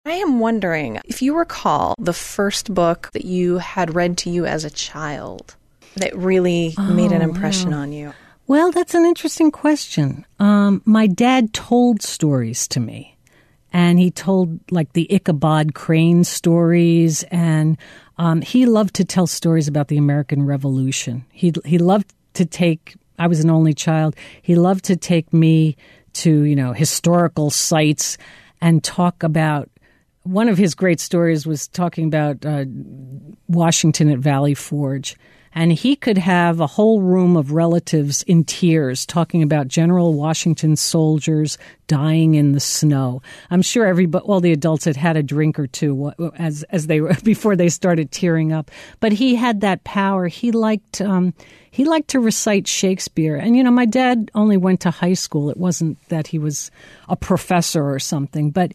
I am wondering if you recall the first book that you had read to you as a child that really made an impression on you. Well, that's an interesting question. My dad told stories to me, and he told like the Ichabod Crane stories, and he loved to tell stories about the American Revolution. He loved to take, I was an only child, he loved to take me to, historical sites and talk about, one of his great stories was talking about Washington at Valley Forge. And he could have a whole room of relatives in tears talking about General Washington's soldiers dying in the snow. I'm sure all the adults had a drink or two as they were before they started tearing up. But he had that power. He liked to recite Shakespeare. And my dad only went to high school. It wasn't that he was a professor or something, but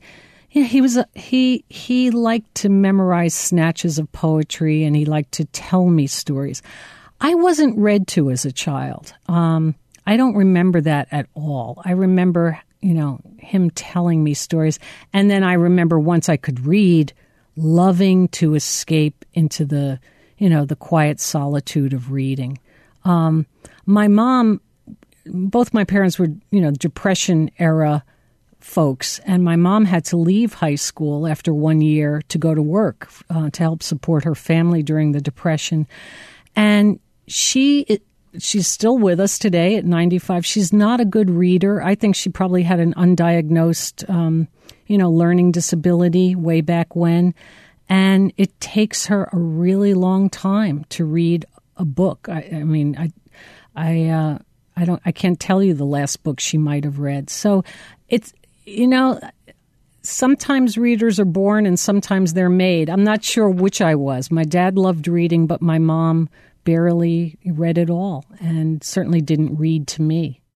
he liked to memorize snatches of poetry, and he liked to tell me stories. I wasn't read to as a child. I don't remember that at all. I remember, him telling me stories. And then I remember once I could read, loving to escape into the quiet solitude of reading. My mom, both my parents were, Depression era folks, and my mom had to leave high school after 1 year to go to work to help support her family during the Depression. And she's still with us today at 95. She's not a good reader. I think she probably had an undiagnosed, learning disability way back when. And it takes her a really long time to read a book. I can't tell you the last book she might have read. So it's, sometimes readers are born and sometimes they're made. I'm not sure which I was. My dad loved reading, but my mom barely read at all and certainly didn't read to me.